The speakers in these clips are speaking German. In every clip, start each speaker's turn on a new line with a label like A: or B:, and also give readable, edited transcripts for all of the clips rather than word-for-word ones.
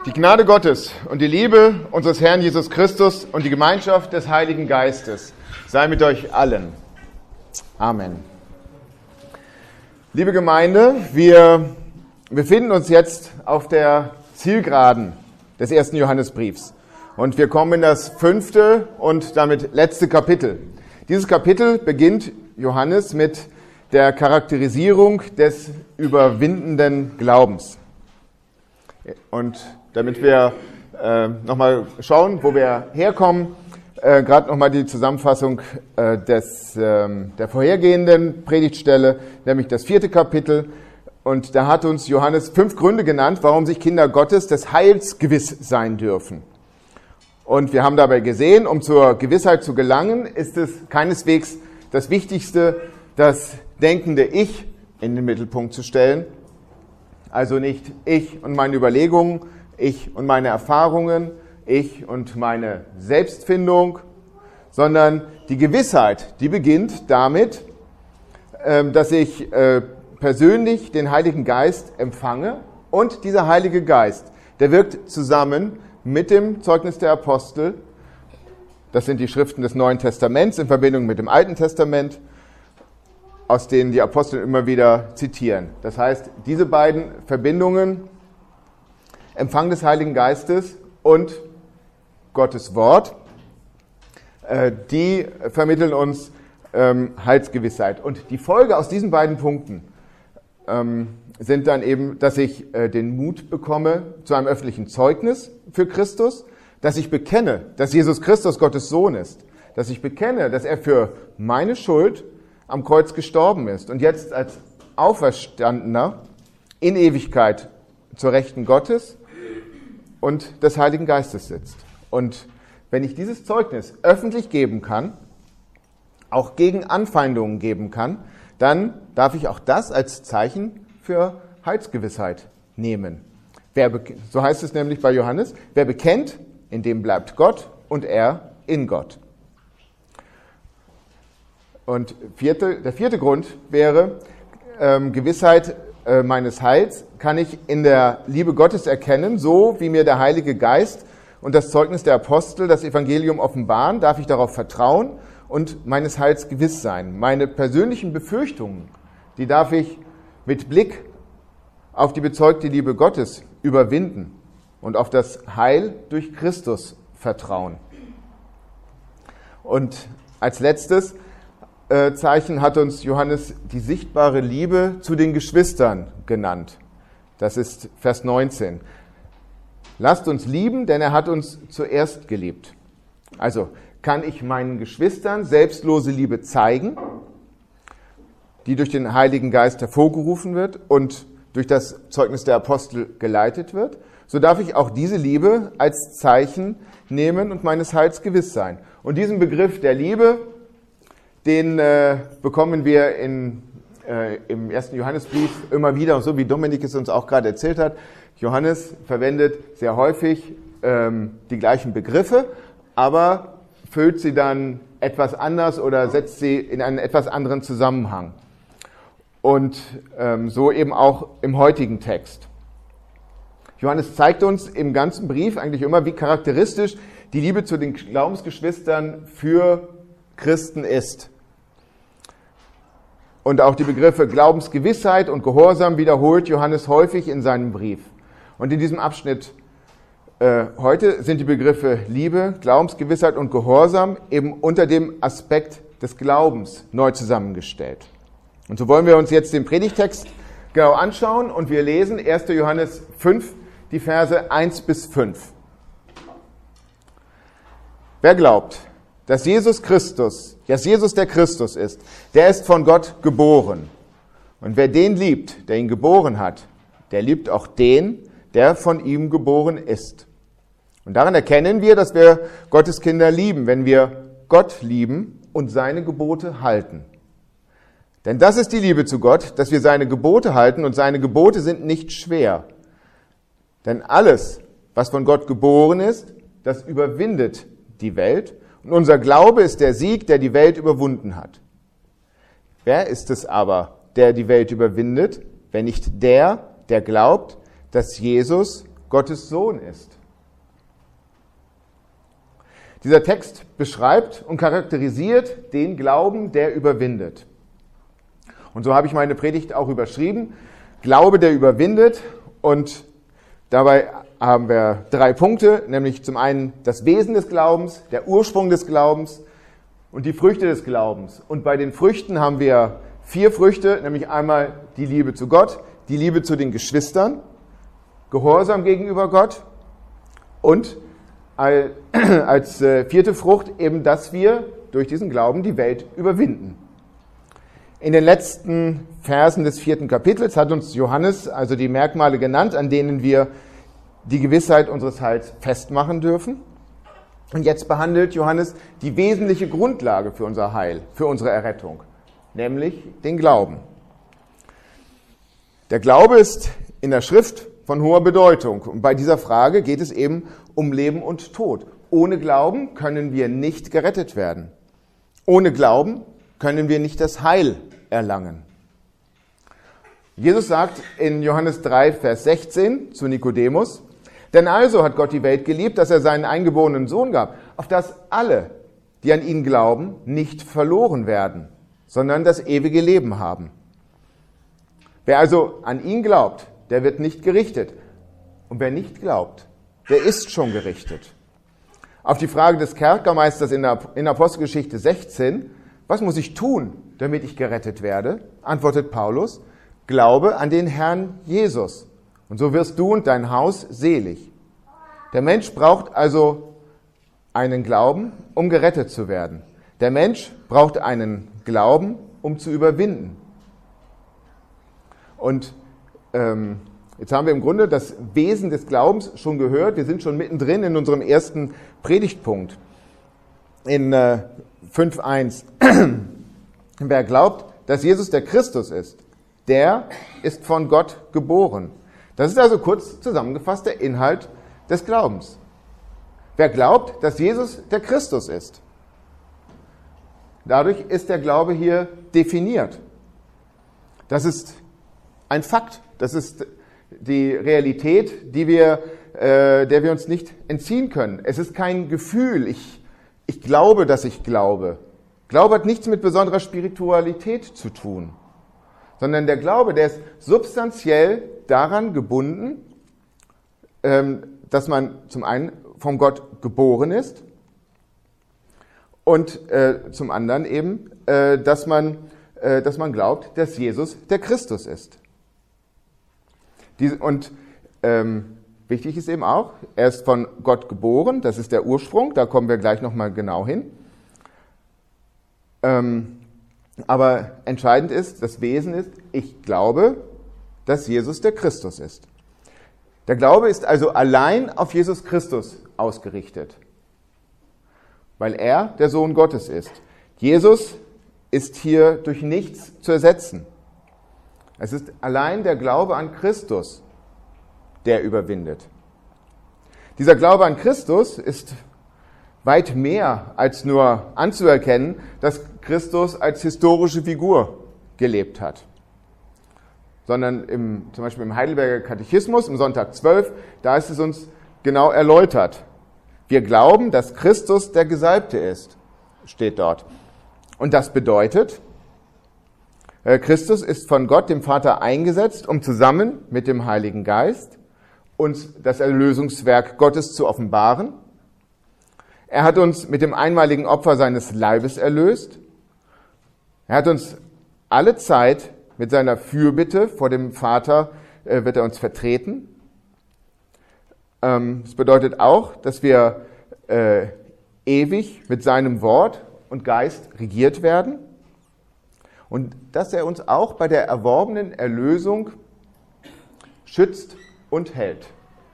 A: Die Gnade Gottes und die Liebe unseres Herrn Jesus Christus und die Gemeinschaft des Heiligen Geistes sei mit euch allen. Amen. Liebe Gemeinde, wir befinden uns jetzt auf der Zielgeraden des ersten Johannesbriefs und wir kommen in das 5. und damit letzte Kapitel. Dieses Kapitel beginnt Johannes mit der Charakterisierung des überwindenden Glaubens. Und damit wir nochmal schauen, wo wir herkommen, gerade nochmal die Zusammenfassung der vorhergehenden Predigtstelle, nämlich das 4. Kapitel. Und da hat uns Johannes 5 Gründe genannt, warum sich Kinder Gottes des Heils gewiss sein dürfen. Und wir haben dabei gesehen, um zur Gewissheit zu gelangen, ist es keineswegs das Wichtigste, das denkende Ich in den Mittelpunkt zu stellen. Also nicht ich und meine Überlegungen, ich und meine Erfahrungen, ich und meine Selbstfindung, sondern die Gewissheit, die beginnt damit, dass ich persönlich den Heiligen Geist empfange und dieser Heilige Geist, der wirkt zusammen mit dem Zeugnis der Apostel. Das sind die Schriften des Neuen Testaments in Verbindung mit dem Alten Testament, aus denen die Apostel immer wieder zitieren. Das heißt, diese beiden Verbindungen, Empfang des Heiligen Geistes und Gottes Wort, die vermitteln uns Heilsgewissheit. Und die Folge aus diesen beiden Punkten sind dann eben, dass ich den Mut bekomme zu einem öffentlichen Zeugnis für Christus, dass ich bekenne, dass Jesus Christus Gottes Sohn ist, dass ich bekenne, dass er für meine Schuld am Kreuz gestorben ist und jetzt als Auferstandener in Ewigkeit zur Rechten Gottes und des Heiligen Geistes sitzt. Und wenn ich dieses Zeugnis öffentlich geben kann, auch gegen Anfeindungen geben kann, dann darf ich auch das als Zeichen für Heilsgewissheit nehmen. So heißt es nämlich bei Johannes, wer bekennt, in dem bleibt Gott und er in Gott. Und der vierte Grund wäre, Gewissheit meines Heils kann ich in der Liebe Gottes erkennen, so wie mir der Heilige Geist und das Zeugnis der Apostel das Evangelium offenbaren, darf ich darauf vertrauen und meines Heils gewiss sein. Meine persönlichen Befürchtungen, die darf ich mit Blick auf die bezeugte Liebe Gottes überwinden und auf das Heil durch Christus vertrauen. Und als letztes Zeichen hat uns Johannes die sichtbare Liebe zu den Geschwistern genannt. Das ist Vers 19. Lasst uns lieben, denn er hat uns zuerst geliebt. Also kann ich meinen Geschwistern selbstlose Liebe zeigen, die durch den Heiligen Geist hervorgerufen wird und durch das Zeugnis der Apostel geleitet wird, so darf ich auch diese Liebe als Zeichen nehmen und meines Heils gewiss sein. Und diesen Begriff der Liebe, den bekommen wir im 1. Johannesbrief immer wieder, so wie Dominik es uns auch gerade erzählt hat. Johannes verwendet sehr häufig die gleichen Begriffe, aber füllt sie dann etwas anders oder setzt sie in einen etwas anderen Zusammenhang. Und so eben auch im heutigen Text. Johannes zeigt uns im ganzen Brief eigentlich immer, wie charakteristisch die Liebe zu den Glaubensgeschwistern für Christen ist. Und auch die Begriffe Glaubensgewissheit und Gehorsam wiederholt Johannes häufig in seinem Brief. Und in diesem Abschnitt heute sind die Begriffe Liebe, Glaubensgewissheit und Gehorsam eben unter dem Aspekt des Glaubens neu zusammengestellt. Und so wollen wir uns jetzt den Predigtext genau anschauen und wir lesen 1. Johannes 5, die Verse 1 bis 5. Wer glaubt, dass Jesus der Christus ist, der ist von Gott geboren. Und wer den liebt, der ihn geboren hat, der liebt auch den, der von ihm geboren ist. Und daran erkennen wir, dass wir Gottes Kinder lieben, wenn wir Gott lieben und seine Gebote halten. Denn das ist die Liebe zu Gott, dass wir seine Gebote halten und seine Gebote sind nicht schwer. Denn alles, was von Gott geboren ist, das überwindet die Welt. Und unser Glaube ist der Sieg, der die Welt überwunden hat. Wer ist es aber, der die Welt überwindet, wenn nicht der, der glaubt, dass Jesus Gottes Sohn ist. Dieser Text beschreibt und charakterisiert den Glauben, der überwindet. Und so habe ich meine Predigt auch überschrieben, Glaube, der überwindet. Und dabei haben wir 3 Punkte, nämlich zum einen das Wesen des Glaubens, der Ursprung des Glaubens und die Früchte des Glaubens. Und bei den Früchten haben wir 4 Früchte, nämlich einmal die Liebe zu Gott, die Liebe zu den Geschwistern, Gehorsam gegenüber Gott und als 4. Frucht eben, dass wir durch diesen Glauben die Welt überwinden. In den letzten Versen des 4. Kapitels hat uns Johannes also die Merkmale genannt, an denen wir die Gewissheit unseres Heils festmachen dürfen. Und jetzt behandelt Johannes die wesentliche Grundlage für unser Heil, für unsere Errettung, nämlich den Glauben. Der Glaube ist in der Schrift von hoher Bedeutung. Und bei dieser Frage geht es eben um Leben und Tod. Ohne Glauben können wir nicht gerettet werden. Ohne Glauben können wir nicht das Heil erlangen. Jesus sagt in Johannes 3, Vers 16 zu Nikodemus, denn also hat Gott die Welt geliebt, dass er seinen eingeborenen Sohn gab, auf dass alle, die an ihn glauben, nicht verloren werden, sondern das ewige Leben haben. Wer also an ihn glaubt, der wird nicht gerichtet. Und wer nicht glaubt, der ist schon gerichtet. Auf die Frage des Kerkermeisters in Apostelgeschichte 16, was muss ich tun, damit ich gerettet werde, antwortet Paulus, glaube an den Herrn Jesus. Und so wirst du und dein Haus selig. Der Mensch braucht also einen Glauben, um gerettet zu werden. Der Mensch braucht einen Glauben, um zu überwinden. Und jetzt haben wir im Grunde das Wesen des Glaubens schon gehört. Wir sind schon mittendrin in unserem ersten Predigtpunkt. In 5.1. Wer glaubt, dass Jesus der Christus ist, der ist von Gott geboren. Das ist also kurz zusammengefasst der Inhalt des Glaubens. Wer glaubt, dass Jesus der Christus ist, dadurch ist der Glaube hier definiert. Das ist ein Fakt. Das ist die Realität, der wir uns nicht entziehen können. Es ist kein Gefühl. Ich glaube, dass ich glaube. Glaube hat nichts mit besonderer Spiritualität zu tun, sondern der Glaube, der ist substanziell daran gebunden, dass man zum einen von Gott geboren ist und zum anderen eben, dass man glaubt, dass Jesus der Christus ist. Wichtig ist eben auch, er ist von Gott geboren, das ist der Ursprung, da kommen wir gleich nochmal genau hin. Aber entscheidend ist, das Wesen ist, ich glaube, dass Jesus der Christus ist. Der Glaube ist also allein auf Jesus Christus ausgerichtet, weil er der Sohn Gottes ist. Jesus ist hier durch nichts zu ersetzen. Es ist allein der Glaube an Christus, der überwindet. Dieser Glaube an Christus ist weit mehr als nur anzuerkennen, dass Christus als historische Figur gelebt hat. Sondern zum Beispiel im Heidelberger Katechismus, im Sonntag 12, da ist es uns genau erläutert. Wir glauben, dass Christus der Gesalbte ist, steht dort. Und das bedeutet, Christus ist von Gott, dem Vater, eingesetzt, um zusammen mit dem Heiligen Geist uns das Erlösungswerk Gottes zu offenbaren. Er hat uns mit dem einmaligen Opfer seines Leibes erlöst. Er hat uns alle Zeit mit seiner Fürbitte vor dem Vater, wird er uns vertreten. Das bedeutet auch, dass wir ewig mit seinem Wort und Geist regiert werden. Und dass er uns auch bei der erworbenen Erlösung schützt und hält.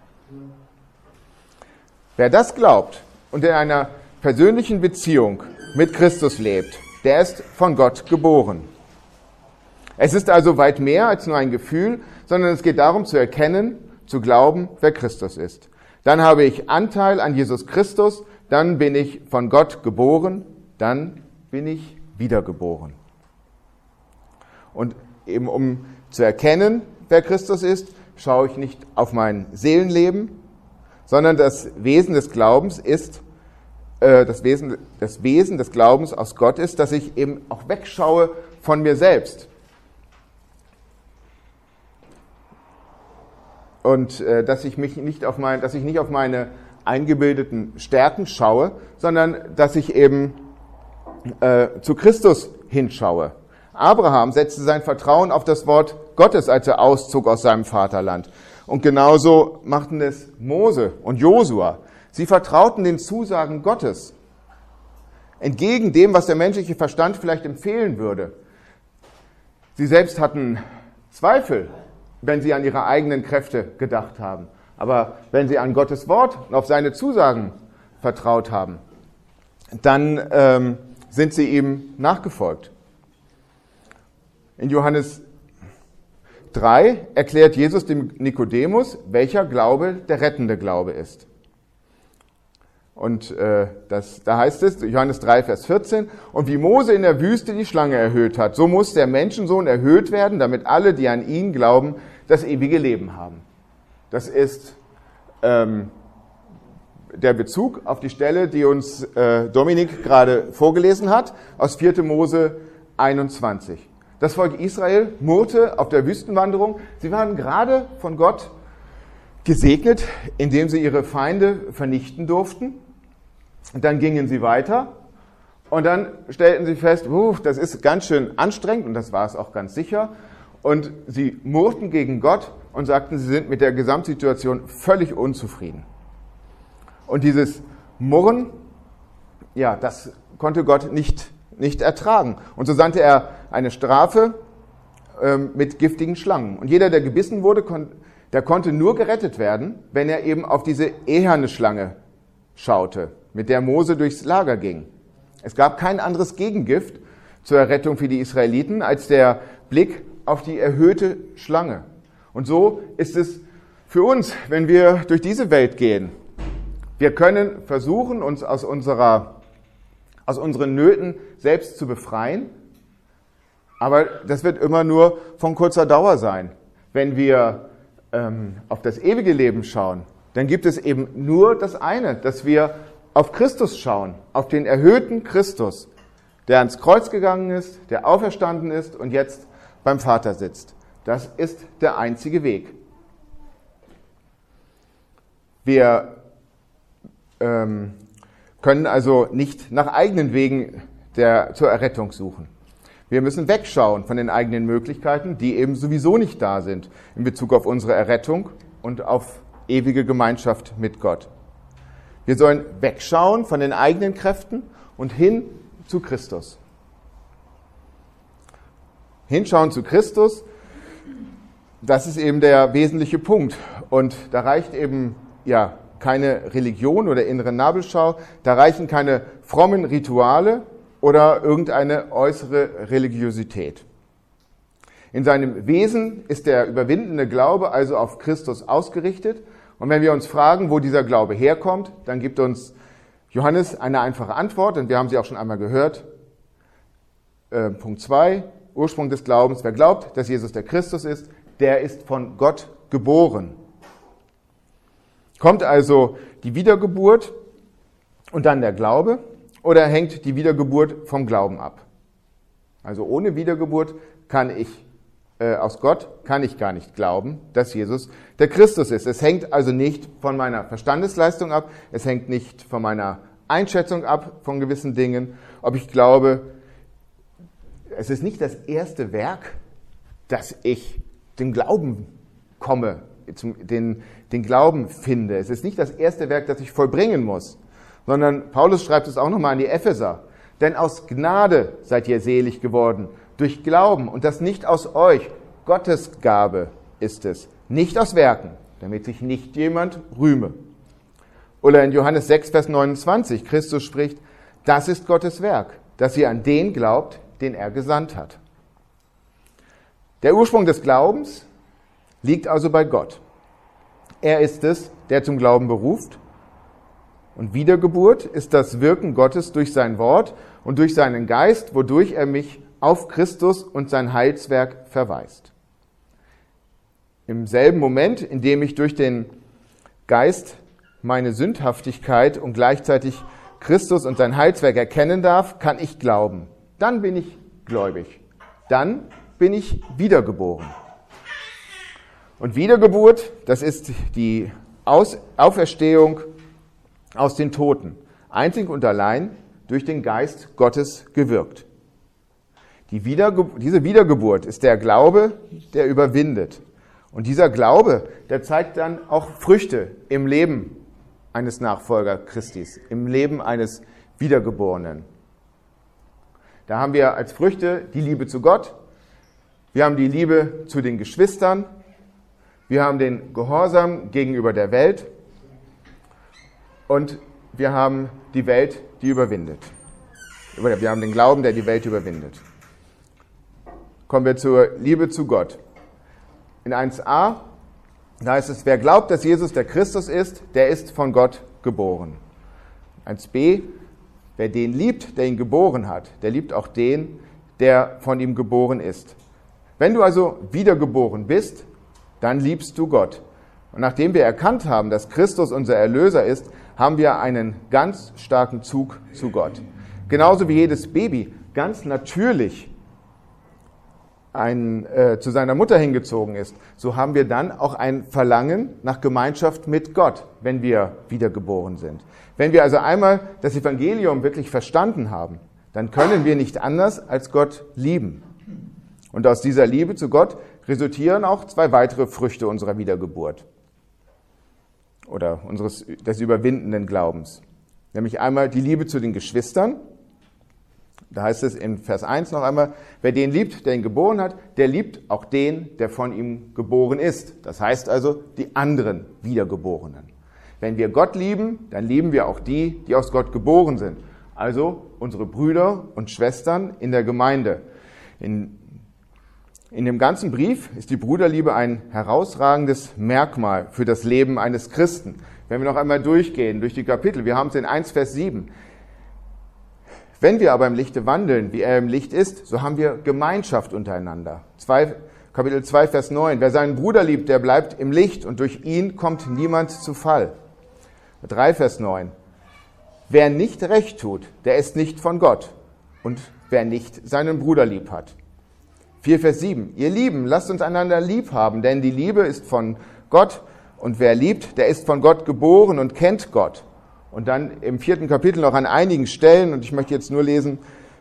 A: Wer das glaubt und in einer persönlichen Beziehung mit Christus lebt, der ist von Gott geboren. Es ist also weit mehr als nur ein Gefühl, sondern es geht darum zu erkennen, zu glauben, wer Christus ist. Dann habe ich Anteil an Jesus Christus, dann bin ich von Gott geboren, dann bin ich wiedergeboren. Und eben um zu erkennen, wer Christus ist, schaue ich nicht auf mein Seelenleben, sondern das Wesen des Glaubens ist, das Wesen des Glaubens aus Gott ist, dass ich eben auch wegschaue von mir selbst. Und dass ich nicht auf meine eingebildeten Stärken schaue, sondern dass ich eben zu Christus hinschaue. Abraham setzte sein Vertrauen auf das Wort Gottes, als er auszog aus seinem Vaterland. Und genauso machten es Mose und Josua. Sie vertrauten den Zusagen Gottes, entgegen dem, was der menschliche Verstand vielleicht empfehlen würde. Sie selbst hatten Zweifel, wenn sie an ihre eigenen Kräfte gedacht haben. Aber wenn sie an Gottes Wort und auf seine Zusagen vertraut haben, dann sind sie ihm nachgefolgt. In Johannes 3 erklärt Jesus dem Nikodemus, welcher Glaube der rettende Glaube ist. Und da heißt es, Johannes 3, Vers 14, und wie Mose in der Wüste die Schlange erhöht hat, so muss der Menschensohn erhöht werden, damit alle, die an ihn glauben, das ewige Leben haben. Das ist der Bezug auf die Stelle, die uns Dominik gerade vorgelesen hat, aus 4. Mose 21. Das Volk Israel murrte auf der Wüstenwanderung. Sie waren gerade von Gott gesegnet, indem sie ihre Feinde vernichten durften. Und dann gingen sie weiter und dann stellten sie fest, das ist ganz schön anstrengend und das war es auch ganz sicher. Und sie murrten gegen Gott und sagten, sie sind mit der Gesamtsituation völlig unzufrieden. Und dieses Murren, ja, das konnte Gott nicht ertragen. Und so sandte er eine Strafe mit giftigen Schlangen. Und jeder, der gebissen wurde, der konnte nur gerettet werden, wenn er eben auf diese eherne Schlange schaute, mit der Mose durchs Lager ging. Es gab kein anderes Gegengift zur Errettung für die Israeliten als der Blick auf die erhöhte Schlange. Und so ist es für uns, wenn wir durch diese Welt gehen. Wir können versuchen, uns aus unseren Nöten selbst zu befreien, aber das wird immer nur von kurzer Dauer sein. Wenn wir auf das ewige Leben schauen, dann gibt es eben nur das eine, dass wir auf Christus schauen, auf den erhöhten Christus, der ans Kreuz gegangen ist, der auferstanden ist und jetzt beim Vater sitzt. Das ist der einzige Weg. Wir können also nicht nach eigenen Wegen zur Errettung suchen. Wir müssen wegschauen von den eigenen Möglichkeiten, die eben sowieso nicht da sind in Bezug auf unsere Errettung und auf ewige Gemeinschaft mit Gott. Wir sollen wegschauen von den eigenen Kräften und hin zu Christus. Hinschauen zu Christus, das ist eben der wesentliche Punkt. Und da reicht eben keine Religion oder innere Nabelschau, da reichen keine frommen Rituale oder irgendeine äußere Religiosität. In seinem Wesen ist der überwindende Glaube also auf Christus ausgerichtet. Und wenn wir uns fragen, wo dieser Glaube herkommt, dann gibt uns Johannes eine einfache Antwort, und wir haben sie auch schon einmal gehört. Punkt 2, Ursprung des Glaubens. Wer glaubt, dass Jesus der Christus ist, der ist von Gott geboren. Kommt also die Wiedergeburt und dann der Glaube, oder hängt die Wiedergeburt vom Glauben ab? Also ohne Wiedergeburt aus Gott kann ich gar nicht glauben, dass Jesus der Christus ist. Es hängt also nicht von meiner Verstandesleistung ab, es hängt nicht von meiner Einschätzung ab von gewissen Dingen, ob ich glaube. Es ist nicht das erste Werk, dass ich den Glauben komme, den Glauben finde. Es ist nicht das erste Werk, das ich vollbringen muss, sondern Paulus schreibt es auch nochmal an die Epheser. Denn aus Gnade seid ihr selig geworden, durch Glauben, und das nicht aus euch. Gottes Gabe ist es, nicht aus Werken, damit sich nicht jemand rühme. Oder in Johannes 6, Vers 29, Christus spricht, das ist Gottes Werk, dass ihr an den glaubt, den er gesandt hat. Der Ursprung des Glaubens liegt also bei Gott. Er ist es, der zum Glauben beruft. Und Wiedergeburt ist das Wirken Gottes durch sein Wort und durch seinen Geist, wodurch er mich auf Christus und sein Heilswerk verweist. im selben Moment, in dem ich durch den Geist meine Sündhaftigkeit und gleichzeitig Christus und sein Heilswerk erkennen darf, kann ich glauben. Dann bin ich gläubig. Dann bin ich wiedergeboren. Und Wiedergeburt, das ist die Auferstehung aus den Toten. Einzig und allein durch den Geist Gottes gewirkt. Diese Wiedergeburt ist der Glaube, der überwindet. Und dieser Glaube, der zeigt dann auch Früchte im Leben eines Nachfolger Christis, im Leben eines Wiedergeborenen. Da haben wir als Früchte die Liebe zu Gott, wir haben die Liebe zu den Geschwistern, wir haben den Gehorsam gegenüber der Welt und wir haben die Welt, die überwindet. Wir haben den Glauben, der die Welt überwindet. Kommen wir zur Liebe zu Gott. In 1a, da heißt es, wer glaubt, dass Jesus der Christus ist, der ist von Gott geboren. 1b, wer den liebt, der ihn geboren hat, der liebt auch den, der von ihm geboren ist. Wenn du also wiedergeboren bist, dann liebst du Gott. Und nachdem wir erkannt haben, dass Christus unser Erlöser ist, haben wir einen ganz starken Zug zu Gott. Genauso wie jedes Baby ganz natürlich zu seiner Mutter hingezogen ist, so haben wir dann auch ein Verlangen nach Gemeinschaft mit Gott, wenn wir wiedergeboren sind. Wenn wir also einmal das Evangelium wirklich verstanden haben, dann können wir nicht anders als Gott lieben. Und aus dieser Liebe zu Gott resultieren auch zwei weitere Früchte unserer Wiedergeburt oder des überwindenden Glaubens. Nämlich einmal die Liebe zu den Geschwistern. Da heißt es in Vers 1 noch einmal, wer den liebt, der ihn geboren hat, der liebt auch den, der von ihm geboren ist. Das heißt also die anderen Wiedergeborenen. Wenn wir Gott lieben, dann lieben wir auch die, die aus Gott geboren sind. Also unsere Brüder und Schwestern in der Gemeinde. In dem ganzen Brief ist die Bruderliebe ein herausragendes Merkmal für das Leben eines Christen. Wenn wir noch einmal durchgehen, durch die Kapitel, wir haben es in 1 Vers 7. Wenn wir aber im Lichte wandeln, wie er im Licht ist, so haben wir Gemeinschaft untereinander. Kapitel 2, Vers 9. Wer seinen Bruder liebt, der bleibt im Licht und durch ihn kommt niemand zu Fall. 3, Vers 9. Wer nicht recht tut, der ist nicht von Gott. Und wer nicht seinen Bruder lieb hat. 4, Vers 7. Ihr Lieben, lasst uns einander lieb haben, denn die Liebe ist von Gott. Und wer liebt, der ist von Gott geboren und kennt Gott. Und dann im 4. Kapitel noch an einigen Stellen, und ich möchte jetzt nur lesen,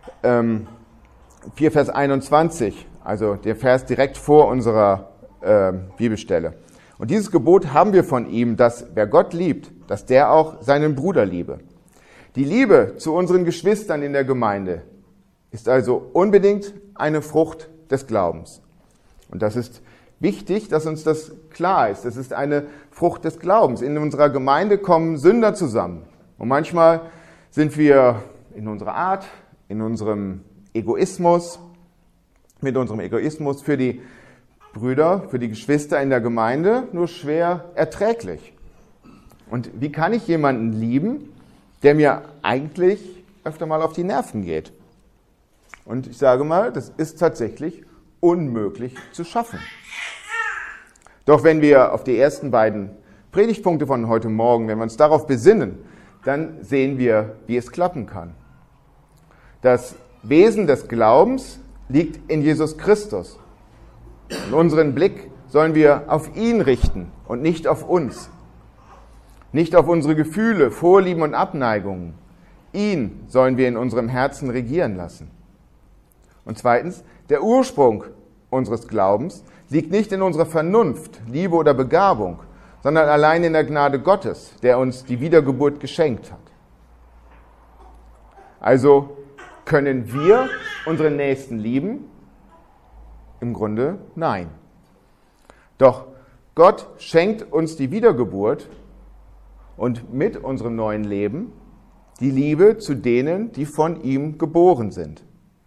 A: 4 Vers 21, also der Vers direkt vor unserer Bibelstelle. Und dieses Gebot haben wir von ihm, dass wer Gott liebt, dass der auch seinen Bruder liebe. Die Liebe zu unseren Geschwistern in der Gemeinde ist also unbedingt eine Frucht des Glaubens. Und das ist wichtig, dass uns das klar ist. Es ist eine Frucht des Glaubens. In unserer Gemeinde kommen Sünder zusammen. Und manchmal sind wir in unserer Art, in unserem Egoismus, mit unserem Egoismus für die Brüder, für die Geschwister in der Gemeinde nur schwer erträglich. Und wie kann ich jemanden lieben, der mir eigentlich öfter mal auf die Nerven geht? Und ich sage mal, das ist tatsächlich unmöglich zu schaffen. Doch wenn wir auf die ersten beiden Predigtpunkte von heute Morgen, wenn wir uns darauf besinnen, dann sehen wir, wie es klappen kann. Das Wesen des Glaubens liegt in Jesus Christus. Und unseren Blick sollen wir auf ihn richten und nicht auf uns. Nicht auf unsere Gefühle, Vorlieben und Abneigungen. Ihn sollen wir in unserem Herzen regieren lassen. Und zweitens, der Ursprung unseres Glaubens liegt nicht in unserer Vernunft, Liebe oder Begabung, sondern allein in der Gnade Gottes, der uns die Wiedergeburt geschenkt hat. Also können wir unseren Nächsten lieben? Im Grunde nein. Doch Gott schenkt uns die Wiedergeburt und mit unserem neuen Leben die Liebe zu denen, die von ihm geboren sind.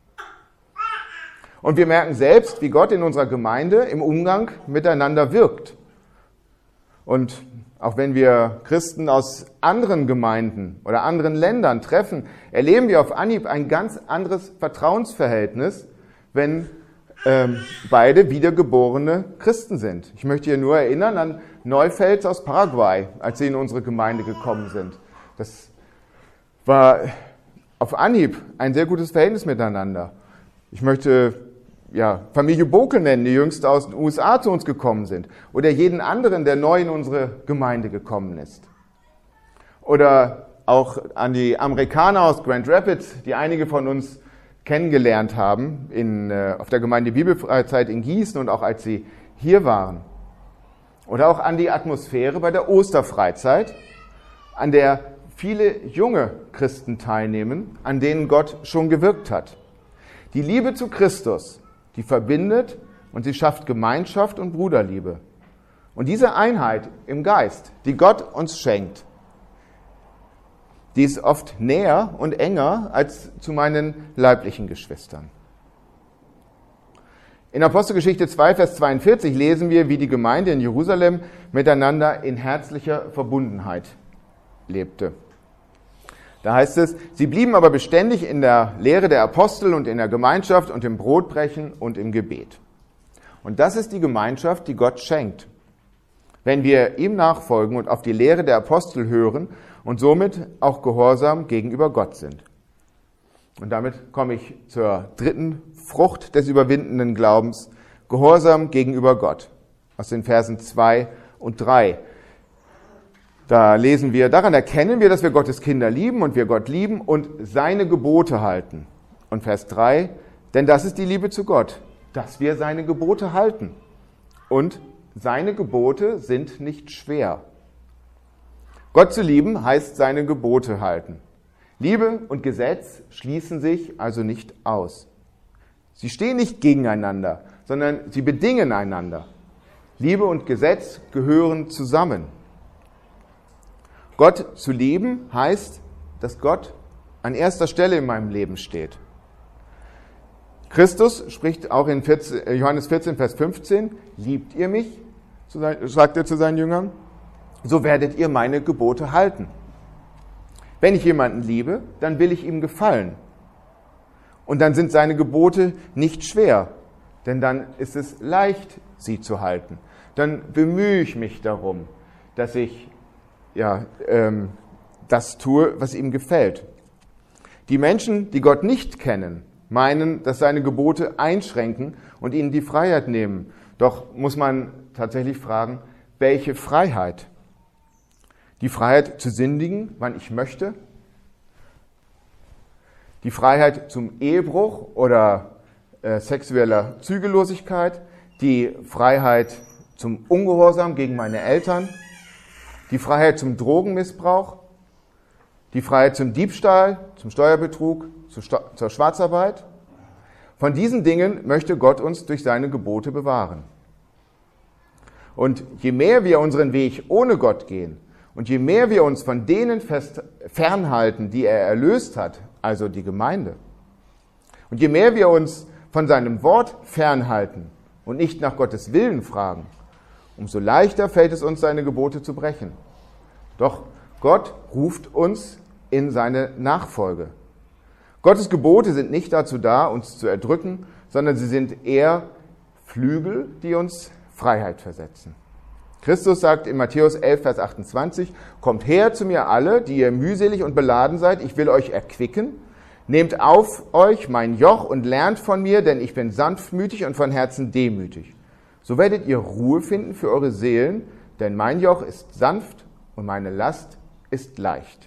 A: Und wir merken selbst, wie Gott in unserer Gemeinde im Umgang miteinander wirkt. Und auch wenn wir Christen aus anderen Gemeinden oder anderen Ländern treffen, erleben wir auf Anhieb ein ganz anderes Vertrauensverhältnis, wenn beide wiedergeborene Christen sind. Ich möchte hier nur erinnern an Neufels aus Paraguay, als sie in unsere Gemeinde gekommen sind. Das war auf Anhieb ein sehr gutes Verhältnis miteinander. Ich möchte Familie Bokel nennen, die jüngst aus den USA zu uns gekommen sind. Oder jeden anderen, der neu in unsere Gemeinde gekommen ist. Oder auch an die Amerikaner aus Grand Rapids, die einige von uns kennengelernt haben auf der Gemeinde Bibelfreizeit in Gießen und auch als sie hier waren. Oder auch an die Atmosphäre bei der Osterfreizeit, an der viele junge Christen teilnehmen, an denen Gott schon gewirkt hat. Die Liebe zu Christus, die verbindet und sie schafft Gemeinschaft und Bruderliebe. Und diese Einheit im Geist, die Gott uns schenkt, die ist oft näher und enger als zu meinen leiblichen Geschwistern. In Apostelgeschichte 2, Vers 42 lesen wir, wie die Gemeinde in Jerusalem miteinander in herzlicher Verbundenheit lebte. Da heißt es, sie blieben aber beständig in der Lehre der Apostel und in der Gemeinschaft und im Brotbrechen und im Gebet. Und das ist die Gemeinschaft, die Gott schenkt. Wenn wir ihm nachfolgen und auf die Lehre der Apostel hören und somit auch gehorsam gegenüber Gott sind. Und damit komme ich zur dritten Frucht des überwindenden Glaubens, Gehorsam gegenüber Gott, aus den Versen 2 und 3. Da lesen wir, daran erkennen wir, dass wir Gottes Kinder lieben und wir Gott lieben und seine Gebote halten. Und Vers 3, denn das ist die Liebe zu Gott, dass wir seine Gebote halten. Und seine Gebote sind nicht schwer. Gott zu lieben heißt seine Gebote halten. Liebe und Gesetz schließen sich also nicht aus. Sie stehen nicht gegeneinander, sondern sie bedingen einander. Liebe und Gesetz gehören zusammen. Gott zu lieben heißt, dass Gott an erster Stelle in meinem Leben steht. Christus spricht auch in Johannes 14, Vers 15, liebt ihr mich, sagt er zu seinen Jüngern, so werdet ihr meine Gebote halten. Wenn ich jemanden liebe, dann will ich ihm gefallen. Und dann sind seine Gebote nicht schwer, denn dann ist es leicht, sie zu halten. Dann bemühe ich mich darum, dass ich das tue, was ihm gefällt. Die Menschen, die Gott nicht kennen, meinen, dass seine Gebote einschränken und ihnen die Freiheit nehmen. Doch muss man tatsächlich fragen, welche Freiheit? Die Freiheit zu sündigen, wann ich möchte? Die Freiheit zum Ehebruch oder sexueller Zügellosigkeit? Die Freiheit zum Ungehorsam gegen meine Eltern? Die Freiheit zum Drogenmissbrauch? Die Freiheit zum Diebstahl, zum Steuerbetrug, zur Schwarzarbeit? Von diesen Dingen möchte Gott uns durch seine Gebote bewahren. Und je mehr wir unseren Weg ohne Gott gehen und je mehr wir uns von denen fernhalten, die er erlöst hat, also die Gemeinde, und je mehr wir uns von seinem Wort fernhalten und nicht nach Gottes Willen fragen, umso leichter fällt es uns, seine Gebote zu brechen. Doch Gott ruft uns in seine Nachfolge. Gottes Gebote sind nicht dazu da, uns zu erdrücken, sondern sie sind eher Flügel, die uns Freiheit versetzen. Christus sagt in Matthäus 11, Vers 28, kommt her zu mir alle, die ihr mühselig und beladen seid, ich will euch erquicken. Nehmt auf euch mein Joch und lernt von mir, denn ich bin sanftmütig und von Herzen demütig. So werdet ihr Ruhe finden für eure Seelen, denn mein Joch ist sanft und meine Last ist leicht.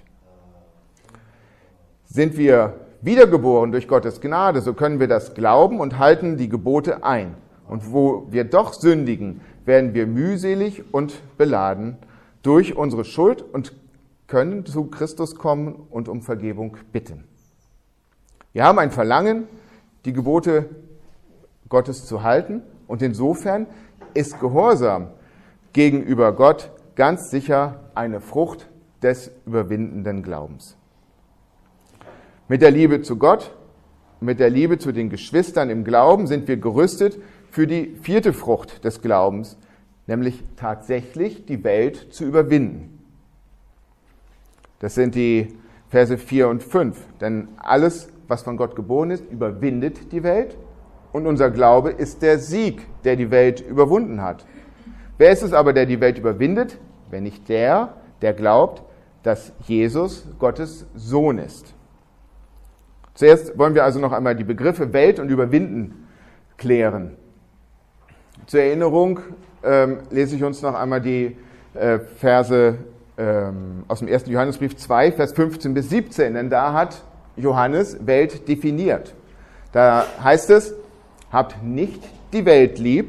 A: Sind wir wiedergeboren durch Gottes Gnade, so können wir das glauben und halten die Gebote ein. Und wo wir doch sündigen, werden wir mühselig und beladen durch unsere Schuld und können zu Christus kommen und um Vergebung bitten. Wir haben ein Verlangen, die Gebote Gottes zu halten, und insofern ist Gehorsam gegenüber Gott ganz sicher eine Frucht des überwindenden Glaubens. Mit der Liebe zu Gott, mit der Liebe zu den Geschwistern im Glauben sind wir gerüstet für die vierte Frucht des Glaubens, nämlich tatsächlich die Welt zu überwinden. Das sind die Verse 4 und 5. Denn alles, was von Gott geboren ist, überwindet die Welt und unser Glaube ist der Sieg, der die Welt überwunden hat. Wer ist es aber, der die Welt überwindet, wenn nicht der glaubt, dass Jesus Gottes Sohn ist? Zuerst wollen wir also noch einmal die Begriffe Welt und Überwinden klären. Zur Erinnerung lese ich uns noch einmal die Verse aus dem 1. Johannesbrief 2, Vers 15 bis 17, denn da hat Johannes Welt definiert. Da heißt es, habt nicht die Welt lieb,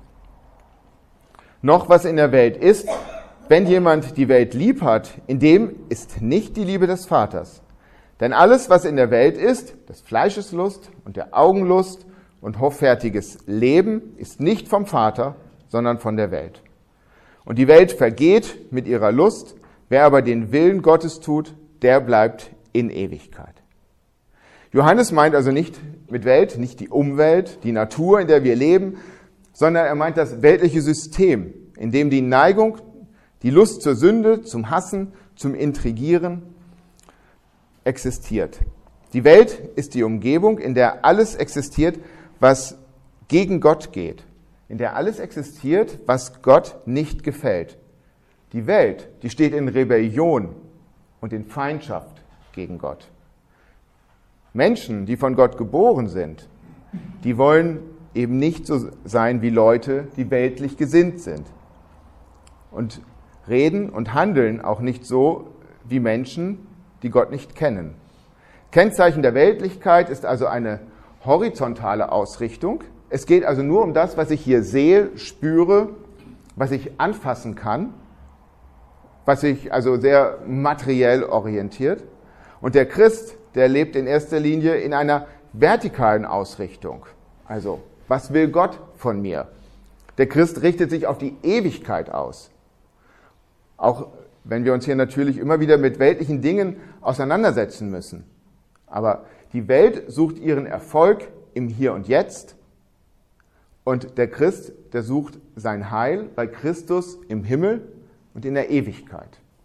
A: noch was in der Welt ist. Wenn jemand die Welt lieb hat, in dem ist nicht die Liebe des Vaters. Denn alles, was in der Welt ist, des Fleisches Lust und der Augenlust und hoffärtiges Leben, ist nicht vom Vater, sondern von der Welt. Und die Welt vergeht mit ihrer Lust, wer aber den Willen Gottes tut, der bleibt in Ewigkeit. Johannes meint also nicht mit Welt, nicht die Umwelt, die Natur, in der wir leben, sondern er meint das weltliche System, in dem die Neigung, die Lust zur Sünde, zum Hassen, zum Intrigieren existiert. Die Welt ist die Umgebung, in der alles existiert, was gegen Gott geht, in der alles existiert, was Gott nicht gefällt. Die Welt, die steht in Rebellion und in Feindschaft gegen Gott. Menschen, die von Gott geboren sind, die wollen eben nicht so sein wie Leute, die weltlich gesinnt sind und reden und handeln auch nicht so wie Menschen, die Gott nicht kennen. Kennzeichen der Weltlichkeit ist also eine horizontale Ausrichtung. Es geht also nur um das, was ich hier sehe, spüre, was ich anfassen kann, was sich also sehr materiell orientiert. Und der Christ, der lebt in erster Linie in einer vertikalen Ausrichtung. Also, was will Gott von mir? Der Christ richtet sich auf die Ewigkeit aus. Auch wenn wir uns hier natürlich immer wieder mit weltlichen Dingen auseinandersetzen müssen. Aber die Welt sucht ihren Erfolg im Hier und Jetzt. Und der Christ, der sucht sein Heil bei Christus im Himmel und in der Ewigkeit.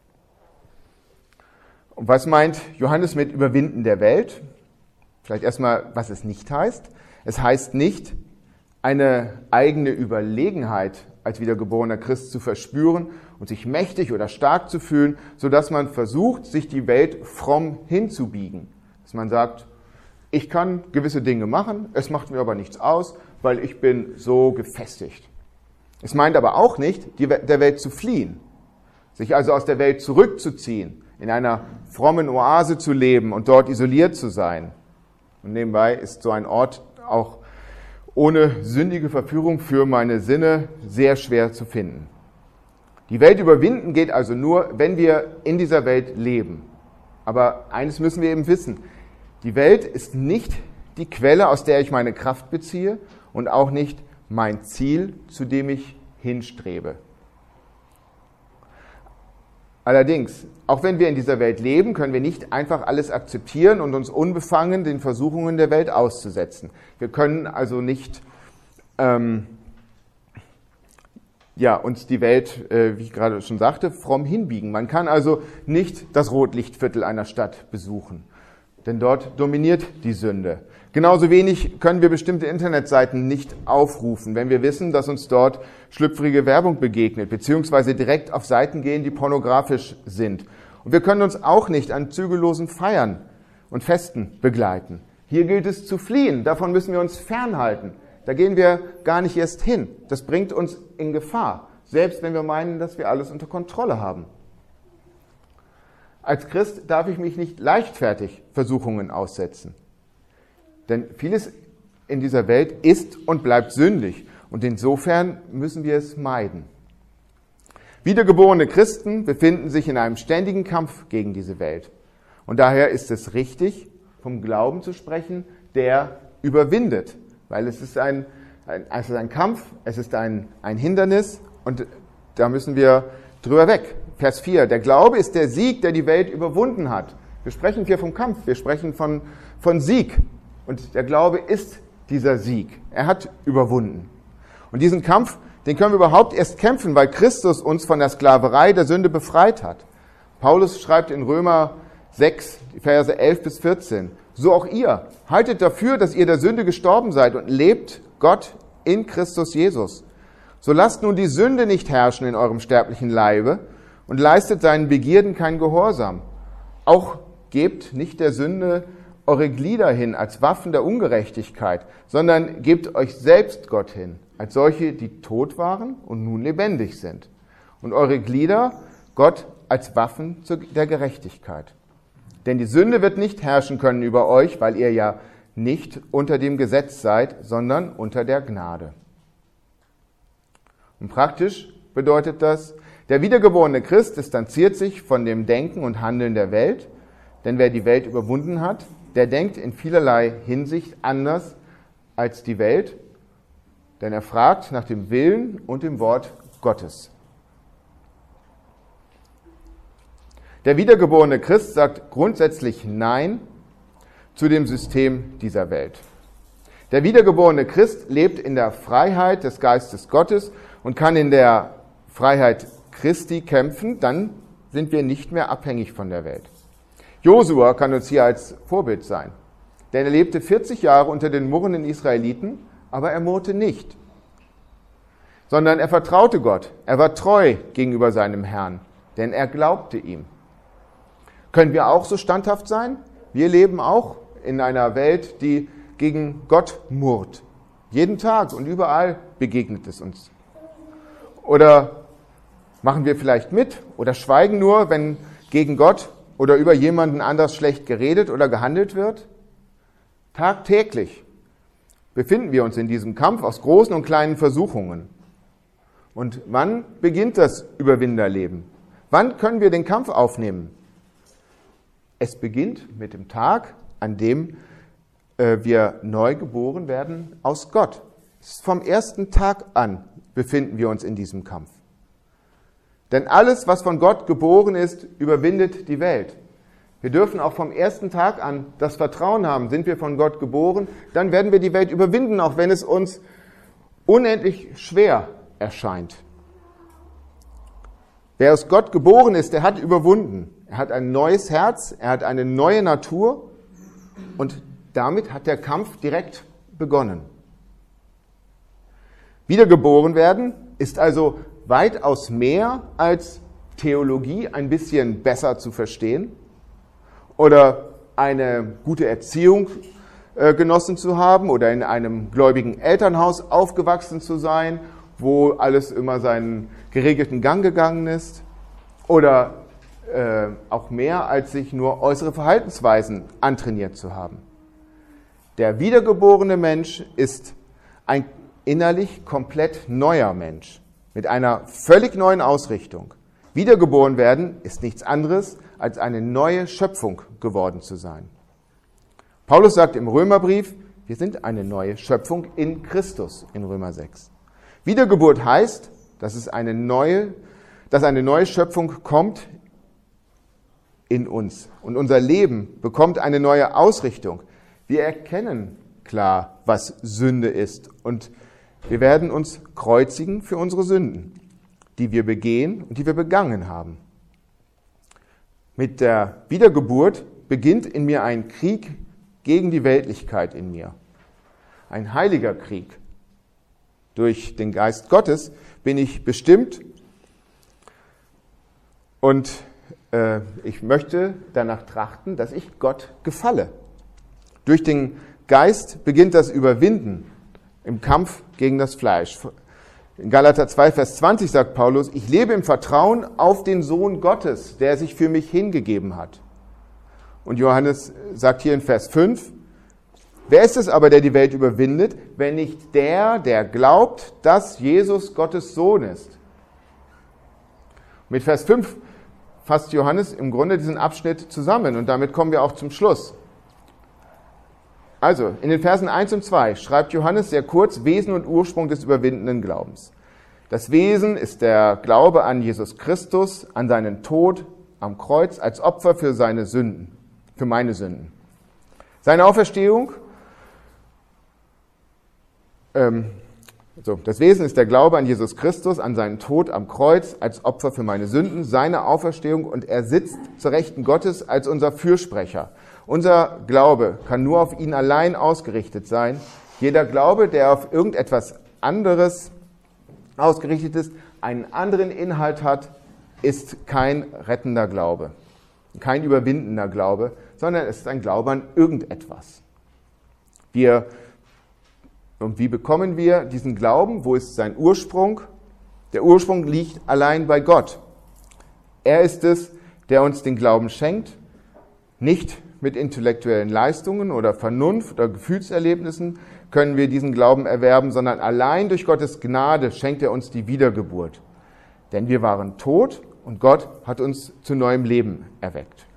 A: Und was meint Johannes mit Überwinden der Welt? Vielleicht erstmal, was es nicht heißt. Es heißt nicht, eine eigene Überlegenheit als wiedergeborener Christ zu verspüren und sich mächtig oder stark zu fühlen, sodass man versucht, sich die Welt fromm hinzubiegen. Dass man sagt, ich kann gewisse Dinge machen, es macht mir aber nichts aus, weil ich bin so gefestigt. Es meint aber auch nicht, der Welt zu fliehen, sich also aus der Welt zurückzuziehen, in einer frommen Oase zu leben und dort isoliert zu sein. Und nebenbei ist so ein Ort auch ohne sündige Verführung für meine Sinne sehr schwer zu finden. Die Welt überwinden geht also nur, wenn wir in dieser Welt leben. Aber eines müssen wir eben wissen, die Welt ist nicht die Quelle, aus der ich meine Kraft beziehe und auch nicht mein Ziel, zu dem ich hinstrebe. Allerdings, auch wenn wir in dieser Welt leben, können wir nicht einfach alles akzeptieren und uns unbefangen den Versuchungen der Welt auszusetzen. Wir können also nicht uns die Welt, wie ich gerade schon sagte, fromm hinbiegen. Man kann also nicht das Rotlichtviertel einer Stadt besuchen, denn dort dominiert die Sünde. Genauso wenig können wir bestimmte Internetseiten nicht aufrufen, wenn wir wissen, dass uns dort schlüpfrige Werbung begegnet, beziehungsweise direkt auf Seiten gehen, die pornografisch sind. Und wir können uns auch nicht an zügellosen Feiern und Festen begleiten. Hier gilt es zu fliehen, davon müssen wir uns fernhalten. Da gehen wir gar nicht erst hin. Das bringt uns in Gefahr, selbst wenn wir meinen, dass wir alles unter Kontrolle haben. Als Christ darf ich mich nicht leichtfertig Versuchungen aussetzen. Denn vieles in dieser Welt ist und bleibt sündig. Und insofern müssen wir es meiden. Wiedergeborene Christen befinden sich in einem ständigen Kampf gegen diese Welt. Und daher ist es richtig, vom Glauben zu sprechen, der überwindet. Weil es ist ein Kampf, es ist ein Hindernis und da müssen wir drüber weg. Vers 4, der Glaube ist der Sieg, der die Welt überwunden hat. Wir sprechen hier vom Kampf, wir sprechen von Sieg. Und der Glaube ist dieser Sieg. Er hat überwunden. Und diesen Kampf, den können wir überhaupt erst kämpfen, weil Christus uns von der Sklaverei der Sünde befreit hat. Paulus schreibt in Römer 6, Verse 11 bis 14, so auch ihr. Haltet dafür, dass ihr der Sünde gestorben seid und lebt Gott in Christus Jesus. So lasst nun die Sünde nicht herrschen in eurem sterblichen Leibe und leistet seinen Begierden keinen Gehorsam. Auch gebt nicht der Sünde eure Glieder hin als Waffen der Ungerechtigkeit, sondern gebt euch selbst Gott hin, als solche, die tot waren und nun lebendig sind. Und eure Glieder Gott als Waffen der Gerechtigkeit. Denn die Sünde wird nicht herrschen können über euch, weil ihr ja nicht unter dem Gesetz seid, sondern unter der Gnade. Und praktisch bedeutet das, der wiedergeborene Christ distanziert sich von dem Denken und Handeln der Welt, denn wer die Welt überwunden hat, der denkt in vielerlei Hinsicht anders als die Welt, denn er fragt nach dem Willen und dem Wort Gottes. Der wiedergeborene Christ sagt grundsätzlich Nein zu dem System dieser Welt. Der wiedergeborene Christ lebt in der Freiheit des Geistes Gottes und kann in der Freiheit Christi kämpfen, dann sind wir nicht mehr abhängig von der Welt. Josua kann uns hier als Vorbild sein, denn er lebte 40 Jahre unter den murrenden Israeliten, aber er murrte nicht, sondern er vertraute Gott, er war treu gegenüber seinem Herrn, denn er glaubte ihm. Können wir auch so standhaft sein? Wir leben auch in einer Welt, die gegen Gott murrt. Jeden Tag und überall begegnet es uns. Oder machen wir vielleicht mit oder schweigen nur, wenn gegen Gott oder über jemanden anders schlecht geredet oder gehandelt wird? Tagtäglich befinden wir uns in diesem Kampf aus großen und kleinen Versuchungen. Und wann beginnt das Überwinderleben? Wann können wir den Kampf aufnehmen? Es beginnt mit dem Tag, an dem wir neu geboren werden aus Gott. Vom ersten Tag an befinden wir uns in diesem Kampf. Denn alles, was von Gott geboren ist, überwindet die Welt. Wir dürfen auch vom ersten Tag an das Vertrauen haben, sind wir von Gott geboren, dann werden wir die Welt überwinden, auch wenn es uns unendlich schwer erscheint. Wer aus Gott geboren ist, der hat überwunden. Er hat ein neues Herz, er hat eine neue Natur und damit hat der Kampf direkt begonnen. Wiedergeboren werden ist also weitaus mehr als Theologie ein bisschen besser zu verstehen oder eine gute Erziehung genossen zu haben oder in einem gläubigen Elternhaus aufgewachsen zu sein, wo alles immer seinen geregelten Gang gegangen ist oder auch mehr als sich nur äußere Verhaltensweisen antrainiert zu haben. Der wiedergeborene Mensch ist ein innerlich komplett neuer Mensch mit einer völlig neuen Ausrichtung. Wiedergeboren werden ist nichts anderes, als eine neue Schöpfung geworden zu sein. Paulus sagt im Römerbrief, wir sind eine neue Schöpfung in Christus in Römer 6. Wiedergeburt heißt, dass eine neue Schöpfung kommt in uns und unser Leben bekommt eine neue Ausrichtung. Wir erkennen klar, was Sünde ist und wir werden uns kreuzigen für unsere Sünden, die wir begehen und die wir begangen haben. Mit der Wiedergeburt beginnt in mir ein Krieg gegen die Weltlichkeit in mir. Ein heiliger Krieg. Durch den Geist Gottes bin ich bestimmt und ich möchte danach trachten, dass ich Gott gefalle. Durch den Geist beginnt das Überwinden im Kampf gegen das Fleisch. In Galater 2, Vers 20 sagt Paulus, ich lebe im Vertrauen auf den Sohn Gottes, der sich für mich hingegeben hat. Und Johannes sagt hier in Vers 5, wer ist es aber, der die Welt überwindet, wenn nicht der glaubt, dass Jesus Gottes Sohn ist? Mit Vers 5 fasst Johannes im Grunde diesen Abschnitt zusammen und damit kommen wir auch zum Schluss. Also, in den Versen 1 und 2 schreibt Johannes sehr kurz Wesen und Ursprung des überwindenden Glaubens. Das Wesen ist der Glaube an Jesus Christus, an seinen Tod am Kreuz als Opfer für seine Sünden, für meine Sünden. Seine Auferstehung, das Wesen ist der Glaube an Jesus Christus, an seinen Tod am Kreuz als Opfer für meine Sünden, seine Auferstehung und er sitzt zur Rechten Gottes als unser Fürsprecher. Unser Glaube kann nur auf ihn allein ausgerichtet sein. Jeder Glaube, der auf irgendetwas anderes ausgerichtet ist, einen anderen Inhalt hat, ist kein rettender Glaube, kein überwindender Glaube, sondern es ist ein Glaube an irgendetwas. Und wie bekommen wir diesen Glauben? Wo ist sein Ursprung? Der Ursprung liegt allein bei Gott. Er ist es, der uns den Glauben schenkt, nicht mit intellektuellen Leistungen oder Vernunft oder Gefühlserlebnissen können wir diesen Glauben erwerben, sondern allein durch Gottes Gnade schenkt er uns die Wiedergeburt. Denn wir waren tot und Gott hat uns zu neuem Leben erweckt.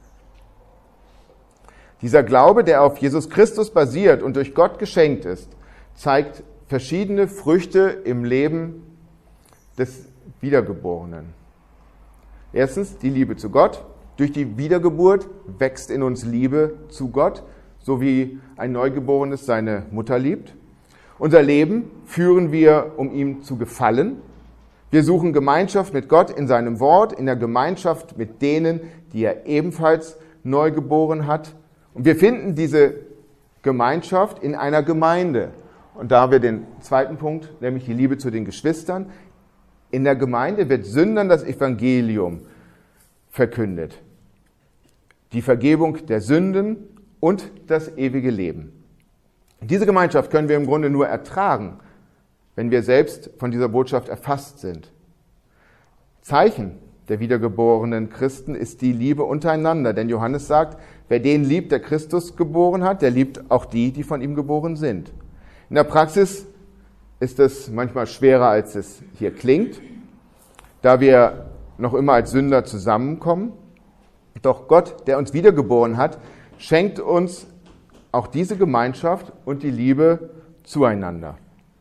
A: Dieser Glaube, der auf Jesus Christus basiert und durch Gott geschenkt ist, zeigt verschiedene Früchte im Leben des Wiedergeborenen. Erstens die Liebe zu Gott. Durch die Wiedergeburt wächst in uns Liebe zu Gott, so wie ein Neugeborenes seine Mutter liebt. Unser Leben führen wir, um ihm zu gefallen. Wir suchen Gemeinschaft mit Gott in seinem Wort, in der Gemeinschaft mit denen, die er ebenfalls neu geboren hat. Und wir finden diese Gemeinschaft in einer Gemeinde. Und da haben wir den zweiten Punkt, nämlich die Liebe zu den Geschwistern. In der Gemeinde wird Sündern das Evangelium verkündet. Die Vergebung der Sünden und das ewige Leben. Diese Gemeinschaft können wir im Grunde nur ertragen, wenn wir selbst von dieser Botschaft erfasst sind. Zeichen der wiedergeborenen Christen ist die Liebe untereinander, denn Johannes sagt, wer den liebt, der Christus geboren hat, der liebt auch die, die von ihm geboren sind. In der Praxis ist es manchmal schwerer, als es hier klingt, da wir noch immer als Sünder zusammenkommen. Doch Gott, der uns wiedergeboren hat, schenkt uns auch diese Gemeinschaft und die Liebe zueinander.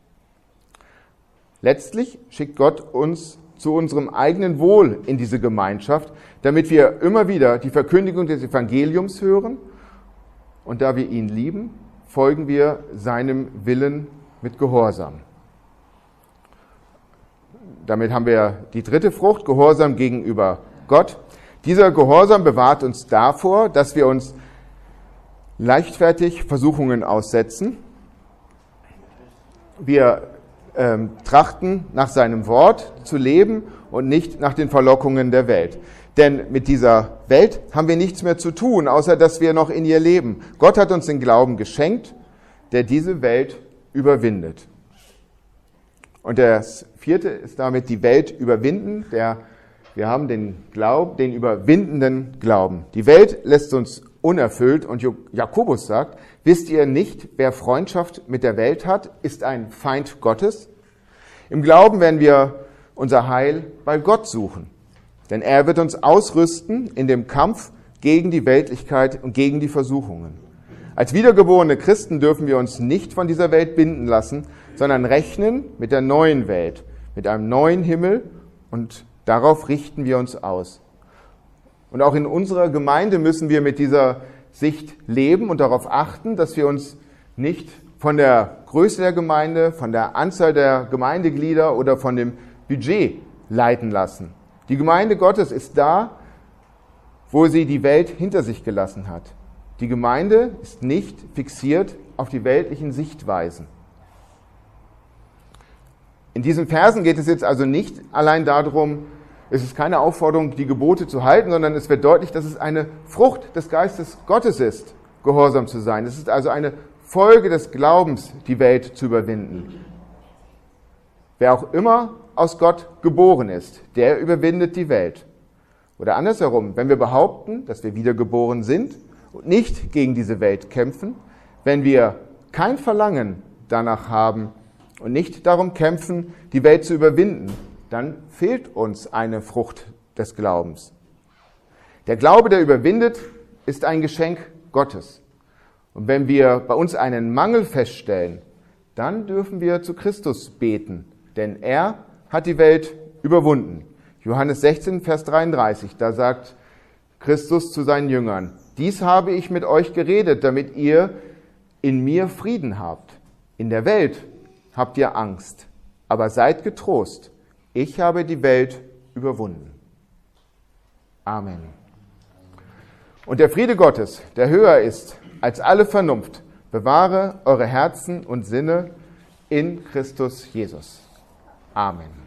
A: Letztlich schickt Gott uns zu unserem eigenen Wohl in diese Gemeinschaft, damit wir immer wieder die Verkündigung des Evangeliums hören. Und da wir ihn lieben, folgen wir seinem Willen mit Gehorsam. Damit haben wir die dritte Frucht, Gehorsam gegenüber Gott. Dieser Gehorsam bewahrt uns davor, dass wir uns leichtfertig Versuchungen aussetzen. Wir trachten nach seinem Wort zu leben und nicht nach den Verlockungen der Welt. Denn mit dieser Welt haben wir nichts mehr zu tun, außer dass wir noch in ihr leben. Gott hat uns den Glauben geschenkt, der diese Welt überwindet. Und das vierte ist damit die Welt überwinden. Wir haben den überwindenden Glauben. Die Welt lässt uns unerfüllt und Jakobus sagt, wisst ihr nicht, wer Freundschaft mit der Welt hat, ist ein Feind Gottes? Im Glauben werden wir unser Heil bei Gott suchen, denn er wird uns ausrüsten in dem Kampf gegen die Weltlichkeit und gegen die Versuchungen. Als wiedergeborene Christen dürfen wir uns nicht von dieser Welt binden lassen, sondern rechnen mit der neuen Welt, mit einem neuen Himmel und darauf richten wir uns aus. Und auch in unserer Gemeinde müssen wir mit dieser Sicht leben und darauf achten, dass wir uns nicht von der Größe der Gemeinde, von der Anzahl der Gemeindeglieder oder von dem Budget leiten lassen. Die Gemeinde Gottes ist da, wo sie die Welt hinter sich gelassen hat. Die Gemeinde ist nicht fixiert auf die weltlichen Sichtweisen. In diesen Versen geht es jetzt also nicht allein darum, es ist keine Aufforderung, die Gebote zu halten, sondern es wird deutlich, dass es eine Frucht des Geistes Gottes ist, gehorsam zu sein. Es ist also eine Folge des Glaubens, die Welt zu überwinden. Wer auch immer aus Gott geboren ist, der überwindet die Welt. Oder andersherum, wenn wir behaupten, dass wir wiedergeboren sind und nicht gegen diese Welt kämpfen, wenn wir kein Verlangen danach haben und nicht darum kämpfen, die Welt zu überwinden, dann fehlt uns eine Frucht des Glaubens. Der Glaube, der überwindet, ist ein Geschenk Gottes. Und wenn wir bei uns einen Mangel feststellen, dann dürfen wir zu Christus beten, denn er hat die Welt überwunden. Johannes 16, Vers 33, da sagt Christus zu seinen Jüngern, dies habe ich mit euch geredet, damit ihr in mir Frieden habt. In der Welt habt ihr Angst, aber seid getrost. Ich habe die Welt überwunden. Amen. Und der Friede Gottes, der höher ist als alle Vernunft, bewahre eure Herzen und Sinne in Christus Jesus. Amen.